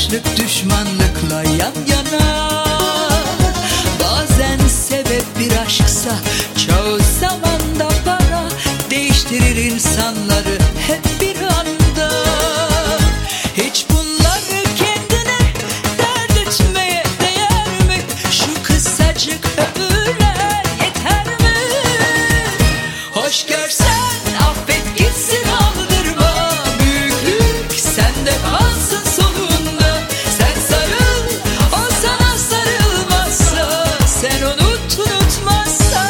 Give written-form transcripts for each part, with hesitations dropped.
Arkadaşlık düşmanlıkla yan yana. Bazen sebep bir aşksa çoğu zaman da para değiştirir insanları hep bir anda. Hiç bunları kendine dert etmeye değer mi? Şu kısacık ömürler yeter mi? Hoş görsen affet gitsin, aldırma. Büyüklük sende kalsın sonunda. Sen sarıl, o sana sarılmazsa. Sen unutmazsa.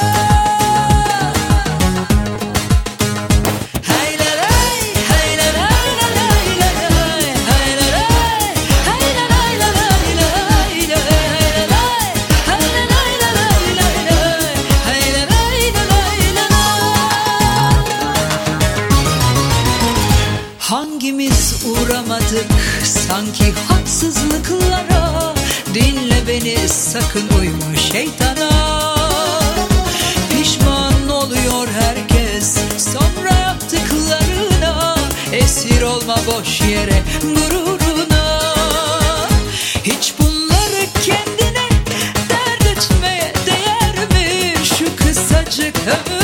Hay la lay, hay la lay la lay la lay. Hay la lay, hay la lay la lay lay lay lay. Hay la lay la lay lay lay. Hay la lay la lay la lay. Hangimiz uğramadık sanki haksızlıklara? Dinle beni, sakın uyma şeytana. Pişman oluyor herkes sonra yaptıklarına. Esir olma boş yere gururuna. Hiç bunları kendine dert etmeye değer mi? Şu kısacık ömür